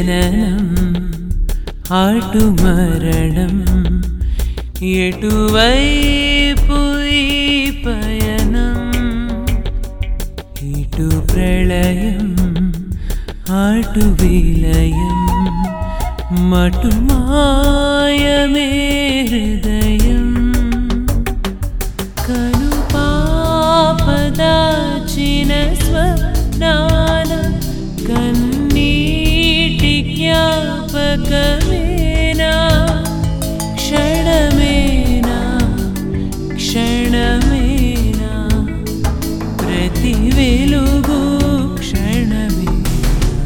జననం అటు మరణం ఎటువైపు ఈ పయనం ఇటు ప్రళయం అటు విలయం మటు మాయమే హృదయం కను పాపదాచిన స్వప్నాల కన్నీటి జ్ఞాపకమేనా క్షణమేనా క్షణమేనా ప్రతి వెలుగు క్షణమేనా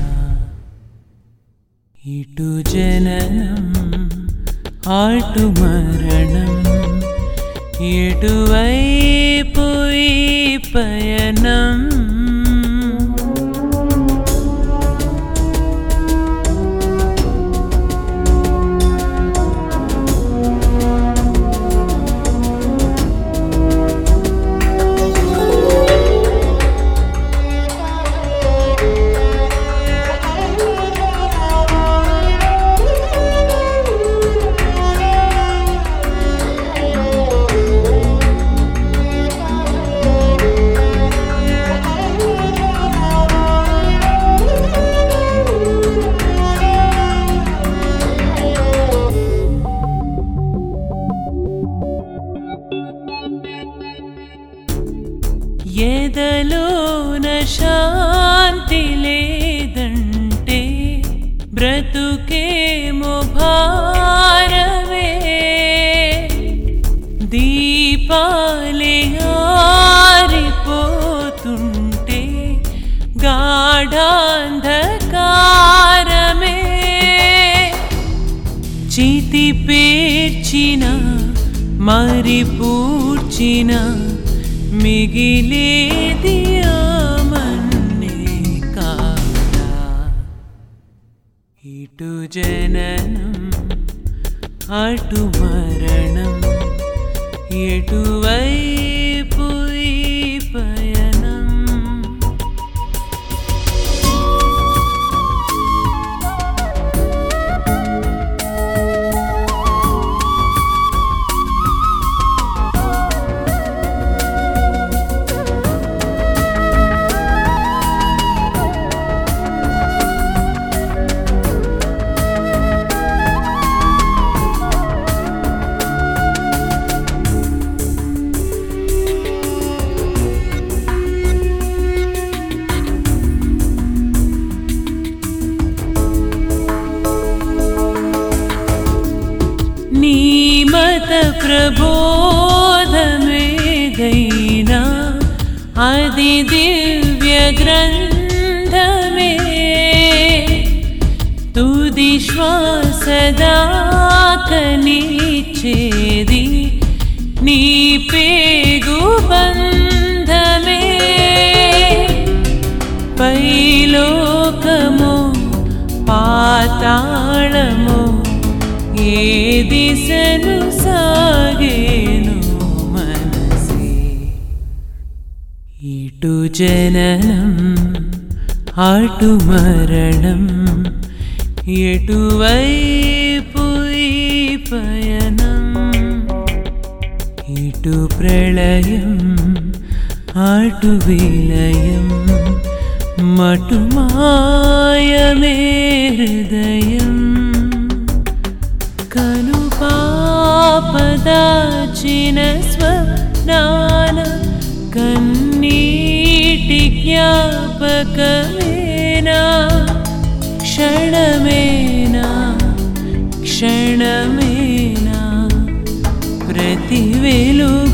ఇటు జననం అటు మరణం ఎటువైపు ఈ పయనం ఎదలోన శాంతి లేదంటే బ్రతుకేమో భారమే దీపాలే ఆరిపోతుంటే గాఢాంధకారమే చితి పేర్చిన మరి పూడ్చిన మిగిలేది ఆమన్నే కాదా ఇటు జననం అటు మరణం ఎటువైపు ఈ పయనం నీ మత ప్రబోధమేదైనా అది దివ్య గ్రంథమే తుది శ్వాసదాకనిచ్చేది నీ పేగు బంధమే పైలోకమో పాతాళమో ఏ దిశను సాగేను మనసే ఇటు జననం అటు మరణం ఎటువైపు ఈ పయనం ఇటు ప్రళయం అటు విలయం మటు మాయమే హృదయం కను పాపదాచిన స్వప్నాల కన్నీటి జ్ఞాపకమేనా క్షణమేనా క్షణమేనా ప్రతి వెలుగు